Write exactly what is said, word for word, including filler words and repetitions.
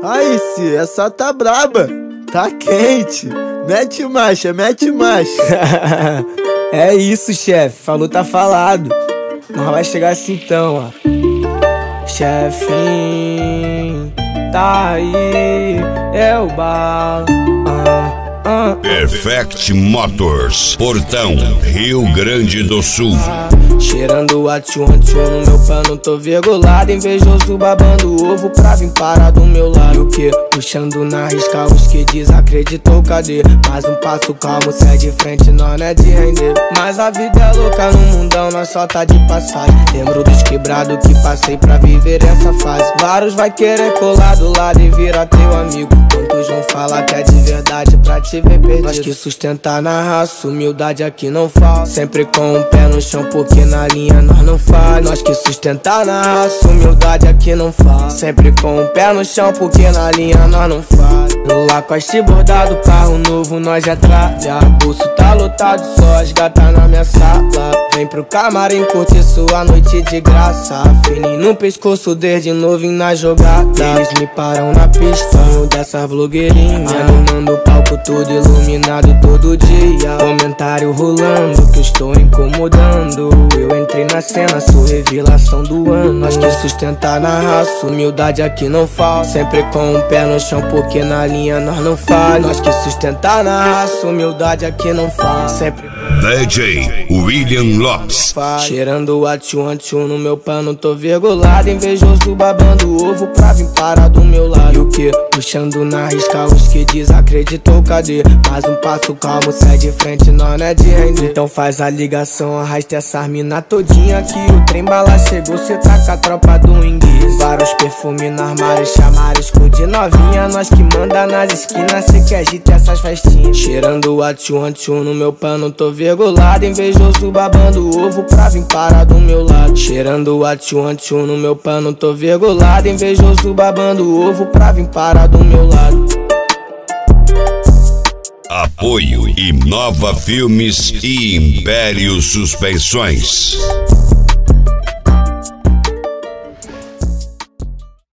Aí, se essa tá braba, tá quente. Mete marcha, mete marcha. É isso, chefe, falou tá falado. Nós vai chegar assim então, ó. Chefinho, tá aí, é o balo. Ah, ah. Perfect Motors, Portão, Rio Grande do Sul. Cheirando a tchum tchum no meu pano, tô virgulado, invejoso babando ovo pra vir parar do meu lado. E o que? Puxando na risca os que desacreditou, cadê? Mais um passo calmo, se é de frente, nós não é de render. Mas a vida é louca no mundão, nós só tá de passagem. Lembro dos quebrados que passei pra viver essa fase. Vários vai querer colar do lado e virar teu amigo. Quantos vão falar que é de verdade pra te ver perdido? Nós que sustentar na raça, humildade aqui não falta. Sempre com o pé no chão, porque na linha nós não falha. Nós que sustentar na raça, humildade aqui não falta. Sempre com o pé no chão, porque na linha nós não falha. No Lacoste bordado, carro novo nós já tralha. Bolso tá lotado, só as gatas na minha sala. Vem pro camarim curtir sua noite de graça. Fininho no pescoço desde novinho na jogada. Eles me param na pista, sonho dessas blogueirinhas. Animando o palco todo iluminado todo dia. Comentário rolando que eu estou incomodando. Eu entrei na cena, sou revelação do ano. Nós que sustentar na raça, humildade aqui não falta. Sempre com o pé no chão, porque na linha nós não falha. Nós que sustentar na raça, humildade aqui não falta. Sempre D J William Lopes. Cheirando a tchum tchum no meu pano, tô virgulado, invejoso babando ovo pra vir parar do meu lado. E o que? Puxando na risca os que desacreditou, cadê? Mais um passo calmo, se é de frente, nós não é de render. Então faz a ligação, arrasta essas mina todinha que o trem bala chegou, cê tá com a tropa do inglês. Vários perfumes no armário, chamarisco de novinha. Nós que manda nas esquinas, cê que agita essas festinhas. Cheirando a tchum tchum no meu pano, tô virgulado, invejoso babando ovo pra vir parar do meu lado. Cheirando a tchum tchum no meu pano, tô virgulado, invejoso babando ovo pra vir parar do meu lado. Apoio Inova Filmes e Império Suspensões.